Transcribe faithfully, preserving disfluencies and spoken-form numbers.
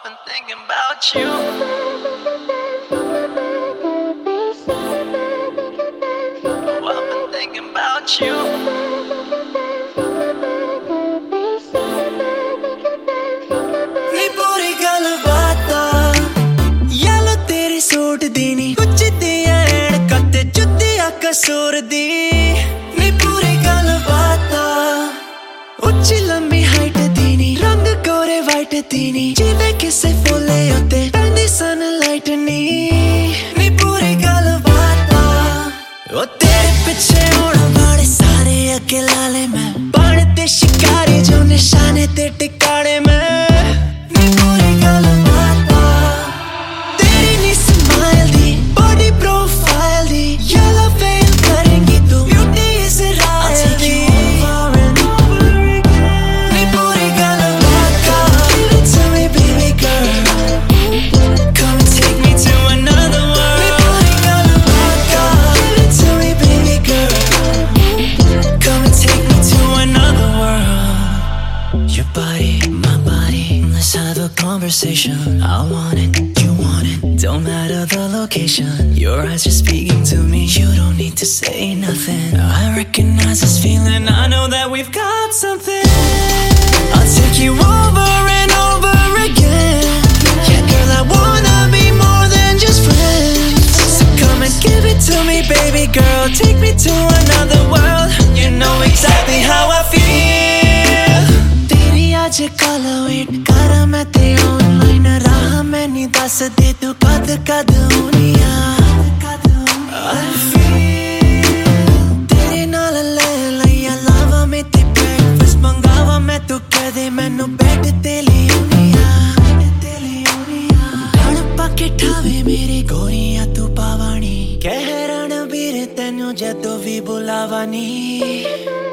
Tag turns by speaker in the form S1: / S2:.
S1: been thinking about you. Oh, I've been thinking about you. नी पूरी गल बातां यालो तेरी सूट दी नी कुछ दियां ऐनकां ते जुत्तियां कसूर दी नी पूरी गल बातां उच्ची लंबी हाइट दी नी रंग गोरे वाइट दी नी जिवें किसे फुल्ले उत्ते पैंदी सनलाइट नी नी पूरी गल बातां ओ तेरे पिछे होण वाले सारे अगे ला ले मैं बण ते शिकारी जो निशाने ते टिकाणे मैं Conversation, I want it, you want it. Don't matter the location. Your eyes are speaking to me. You don't need to say nothing. I recognize this feeling. I know that we've got something. I'll take you over and over again. Yeah, girl, I wanna be more than just friends. So come and give it to me, baby girl. Take me to another world. You know exactly how I feel. Teri aaj kal wait kara main te online raah main nahi das de tu kad kad honi I feel tere naal le laiya lava mein te breakfast mangawa main tu keh de mainu bed te le auniya te le auniya gan pa ke thave mere goriya tu pawani keh ranveer tenu jadon vi bulawani